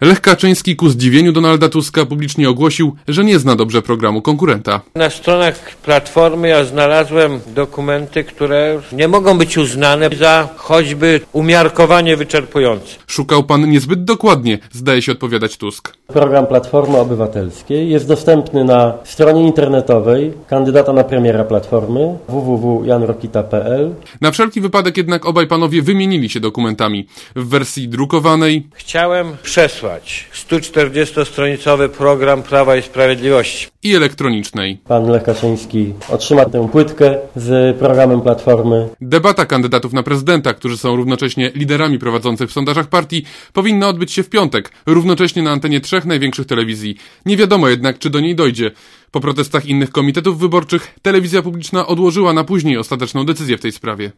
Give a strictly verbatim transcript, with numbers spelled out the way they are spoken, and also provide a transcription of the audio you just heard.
Lech Kaczyński ku zdziwieniu Donalda Tuska publicznie ogłosił, że nie zna dobrze programu konkurenta. Na stronach Platformy ja znalazłem dokumenty, które nie mogą być uznane za choćby umiarkowanie wyczerpujące. Szukał pan niezbyt dokładnie, zdaje się odpowiadać Tusk. Program Platformy Obywatelskiej jest dostępny na stronie internetowej kandydata na premiera Platformy w w w kropka jan rokita kropka p l. Na wszelki wypadek jednak obaj panowie wymienili się dokumentami. W wersji drukowanej Chciałem przesłać sto czterdziestostronicowy program Prawa i Sprawiedliwości. I elektronicznej. Pan Lech Kaczyński otrzyma tę płytkę z programem Platformy. Debata kandydatów na prezydenta, którzy są równocześnie liderami prowadzących w sondażach partii, powinna odbyć się w piątek, równocześnie na antenie trzech największych telewizji. Nie wiadomo jednak, czy do niej dojdzie. Po protestach innych komitetów wyborczych telewizja publiczna odłożyła na później ostateczną decyzję w tej sprawie.